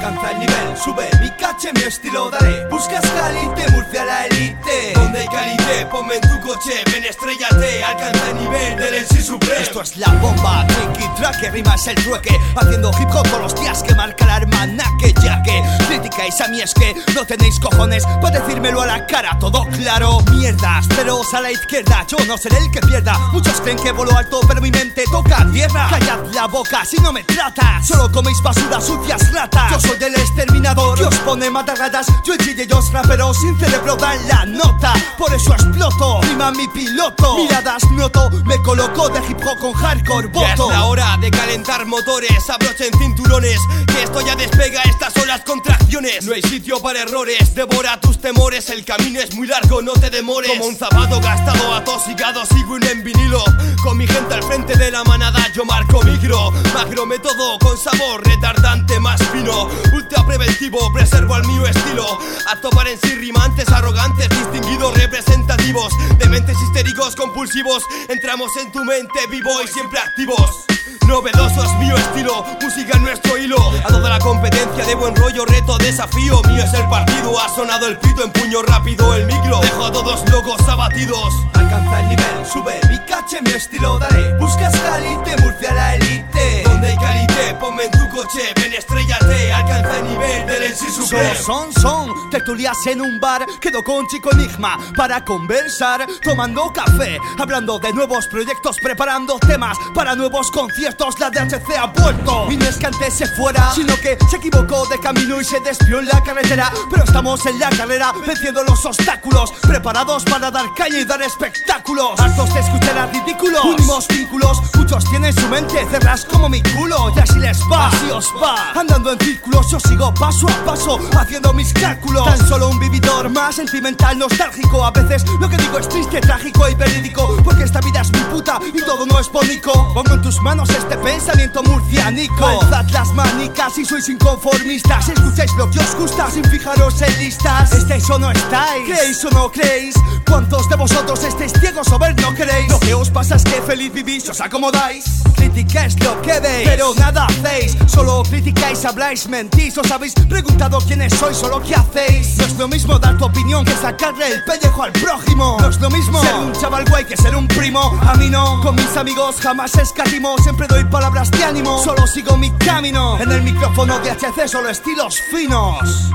Alcanza el nivel, sube mi caché, mi estilo daré. Buscas Calité, Murcia la elite. Donde hay Calité, ponme en tu coche, ven estrellate. Alcanza el nivel del MC Supreme. Esto es la bomba, tricky track, que rima es el trueque. Haciendo hip hop todos los días que marca el almanaque. Ya que criticáis a mí es que no tenéis cojones para decírmelo a la cara, todo claro. Mierdas, pero a la izquierda, yo no seré el que pierda. Muchos creen que vuelo alto, pero mi mente toca tierra. Callad la boca si no me tratas, solo coméis basura, sucias ratas. Yo soy el exterminador que os pone matagatas. Yo el chille, ellos raperos sin cerebro dan la nota. Por eso exploto, rima mi piloto. Miradas noto, me coloco de hip hop con hardcore voto. Ya es la hora de calentar motores, abrochen cinturones, que esto ya despega, estas son las contracciones. No hay sitio para errores, devora tus temores. El camino es muy largo, no te demores. Como un zapato gastado, atosigado, sigo en vinilo. Con mi gente al frente de la manada yo marco micro. Macro método con sabor retardante más fino. Ultra preventivo, preservo al mío estilo. Apto para en sí rimantes, arrogantes, distinguidos, representativos. Dementes histéricos, compulsivos. Entramos en tu mente vivo y siempre activos. Novedosos, mío estilo, música en nuestro hilo. A toda la competencia de buen rollo, reto, desafío. Mío es el partido, ha sonado el pito, empuño rápido el micro. Dejo a todos locos abatidos. Alcanza el nivel, sube mi caché, mi estilo daré. Buscas Calité, Murcia la elite. Donde hay Calité, ponme en tu coche, ven estrellate. Alcanza el nivel del MC Supreme. Son tertulias en un bar. Quedo con Chico Enigma para conversar, tomando café, hablando de nuevos proyectos, preparando temas para nuevos conciertos. La DHC ha vuelto, y no es que antes se fuera, sino que se equivocó de camino y se desvió en la carretera. Pero estamos en la carrera, venciendo los obstáculos, preparados para dar caña y dar espectáculos. Hartos de escuchar a ridículos, unimos vínculos. Muchos tienen su mente cerras como mi culo, y así les va, así os va. Andando en círculos yo sigo paso a paso, haciendo mis cálculos. Tan solo un vividor más sentimental, nostálgico. A veces lo que digo es triste, trágico y verídico, porque esta vida es mi puta y todo no es bonito. Pongo en tus manos este pensamiento murcianico. Alzad las manicas si sois inconformistas. Escucháis lo que os gusta sin fijaros en listas. ¿Estáis o no estáis? ¿Creéis o no creéis? ¿Cuántos de vosotros estáis ciegos o ver no queréis? Lo que os pasa es que feliz vivís, os acomodáis. Criticáis lo que veis, pero nada hacéis. Solo criticáis, habláis, mentís. Os habéis preguntado quiénes sois o lo que hacéis. No es lo mismo dar tu opinión que sacarle el pellejo al prójimo. No es lo mismo ser un chaval guay que ser un primo. A mí no, con mis amigos jamás escatimo. Siempre doy palabras de ánimo, solo sigo mi camino. En el micrófono de HC solo estilos finos.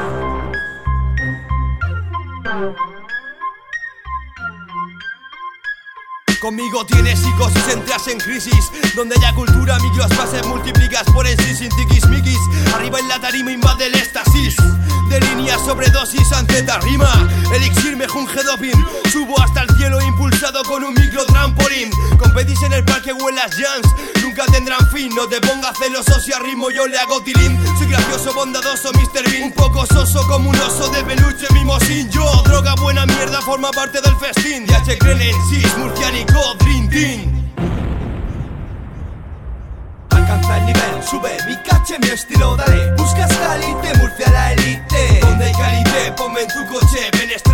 Conmigo tienes psicosis, entras en crisis. Donde haya cultura, micros pases, multiplicas por en sí sin tiquismiquis. Arriba en la tarima invade el éxtasis. De línea sobredosis, anceta rima. Elixir me junge doping. Subo hasta el cielo impulsado con un micro trampolín. Competís en el parque o en las jams, nunca tendrán fin. No te pongas celoso si a ritmo yo le hago tilín. Soy gracioso, bondadoso, Mr. Bean. Un poco soso como un oso de peluche mimosín. Yo, droga, buena mierda, forma parte del festín. DH creen en sí, murciánico, Dream Team. Alcanza el nivel, sube mi caché, mi estilo daré. Buscas Calité, Murcia la elite. Donde hay Calité, ponme en tu coche, ven